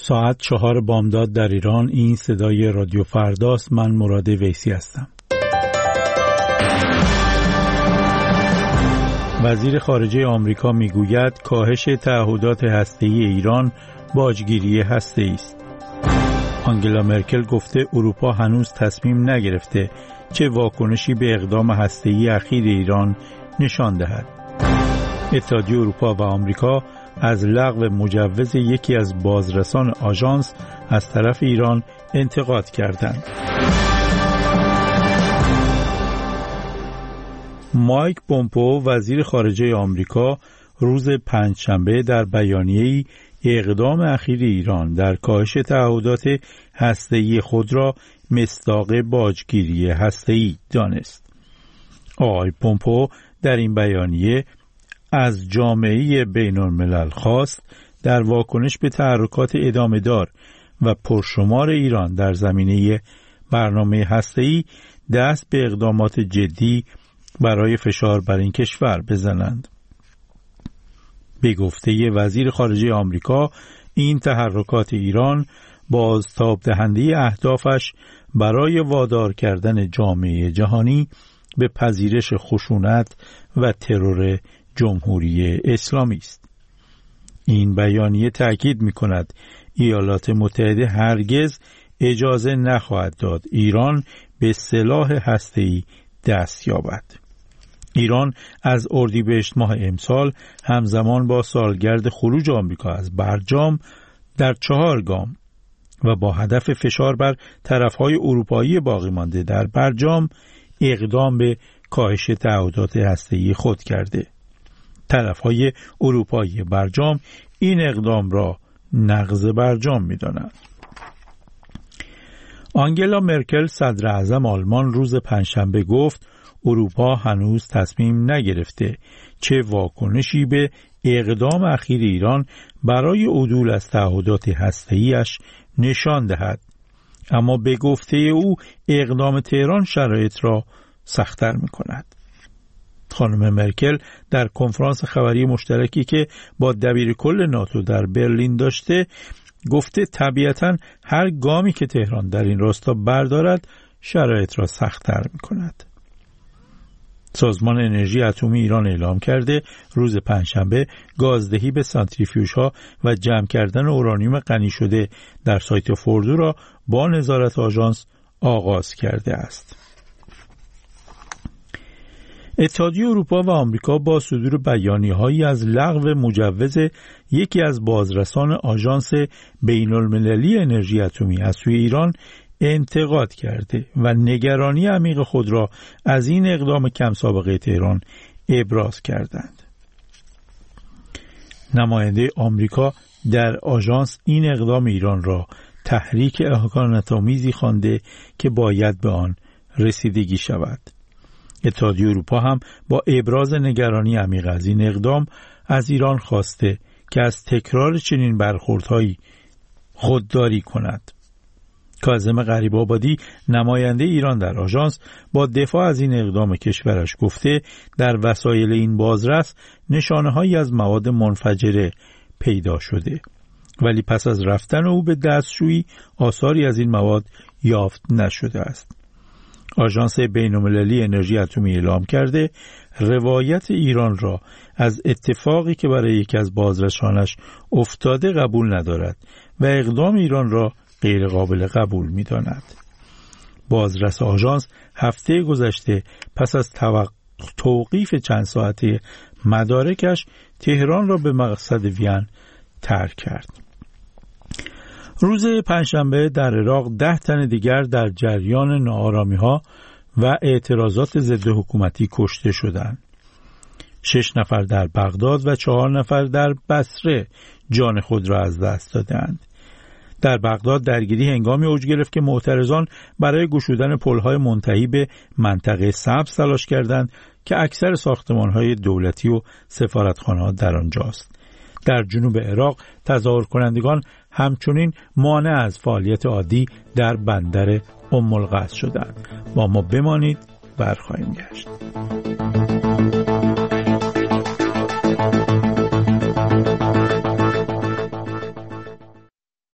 ساعت 4 بامداد در ایران. این صدای رادیو فرداست. من مراد ویسی هستم. وزیر خارجه آمریکا میگوید کاهش تعهدات هسته‌ای ایران باجگیری هسته‌ای است. آنگلا مرکل گفته اروپا هنوز تصمیم نگرفته چه واکنشی به اقدام هسته‌ای اخیر ایران نشان دهد. اتحادیه اروپا و آمریکا از لغو مجوز یکی از بازرسان آژانس از طرف ایران انتقاد کردند. مایک پومپئو وزیر خارجه آمریکا روز پنجشنبه در بیانیه‌ای اقدام اخیر ایران در کاهش تعهدات هسته‌ای خود را مصداق باجگیری هسته‌ای دانست. آقای پومپئو در این بیانیه از جامعه بین‌الملل خواست در واکنش به تحرکات ادامه‌دار و پرشمار ایران در زمینه برنامه هسته‌ای دست به اقدامات جدی برای فشار بر این کشور بزنند. به گفته وزیر خارجه آمریکا این تحرکات ایران بازتاب دهنده اهدافش برای وادار کردن جامعه جهانی به پذیرش خشونت و ترور جمهوری اسلامی است. این بیانیه تأکید می‌کند ایالات متحده هرگز اجازه نخواهد داد ایران به سلاح هسته‌ای دست یابد. ایران از اردیبهشت ماه امسال همزمان با سالگرد خروج آمریکا از برجام در 4 گام و با هدف فشار بر طرفهای اروپایی باقی مانده در برجام اقدام به کاهش تعهدات هسته‌ای خود کرده. طرفهای اروپایی برجام این اقدام را نقض برجام می‌دانند. آنگلا مرکل صدر اعظم آلمان روز پنجشنبه گفت اروپا هنوز تصمیم نگرفته چه واکنشی به اقدام اخیر ایران برای عدول از تعهدات هسته‌ایش نشان دهد، اما به گفته او اقدام تهران شرایط را سخت‌تر می‌کند. خانم مرکل در کنفرانس خبری مشترکی که با دبیرکل ناتو در برلین داشته گفته طبیعتاً هر گامی که تهران در این راستا بردارد شرایط را سخت‌تر می‌کند. سازمان انرژی اتمی ایران اعلام کرده روز پنجشنبه گازدهی به سانتریفیوژها و جمع کردن اورانیوم غنی شده در سایت فوردو را با نظارت آژانس آغاز کرده است. اتحادیه اروپا و آمریکا با صدور بیانیه‌هایی از لغو مجوز یکی از بازرسان آژانس بین‌المللی انرژی اتمی از سوی ایران انتقاد کرده و نگرانی عمیق خود را از این اقدام کم سابقه تهران ابراز کردند. نماینده آمریکا در آژانس این اقدام ایران را تحریک اهانت‌آمیزی خوانده که باید به آن رسیدگی شود. اتحادیه اروپا هم با ابراز نگرانی عمیق از این اقدام از ایران خواسته که از تکرار چنین برخوردهایی خودداری کند. کاظم غریب‌آبادی نماینده ایران در آژانس با دفاع از این اقدام کشورش گفته در وسایل این بازرس نشانه‌هایی از مواد منفجره پیدا شده، ولی پس از رفتن او به دستشویی آثاری از این مواد یافت نشده است. آژانس بین‌المللی انرژی اتمی اعلام کرده روایت ایران را از اتفاقی که برای یکی از بازرسانش افتاده قبول ندارد و اقدام ایران را غیر قابل قبول می‌داند. بازرس آژانس هفته گذشته پس از توقیف چند ساعته مدارکش تهران را به مقصد وین ترک کرد. روز پنجشنبه در عراق 10 تن دیگر در جریان ناآرامی‌ها و اعتراضات ضد حکومتی کشته شدند. 6 نفر در بغداد و 4 نفر در بصره جان خود را از دست دادند. در بغداد درگیری هنگامی اوج گرفت که معترضان برای گشودن پل‌های منتهی به منطقه سبز تلاش کردند که اکثر ساختمان‌های دولتی و سفارتخانه‌ها در آنجاست. در جنوب عراق تظاهر کنندگان همچنین مانع از فعالیت عادی در بندر ام القصر شدند. با ما بمانید، برخواهیم گشت.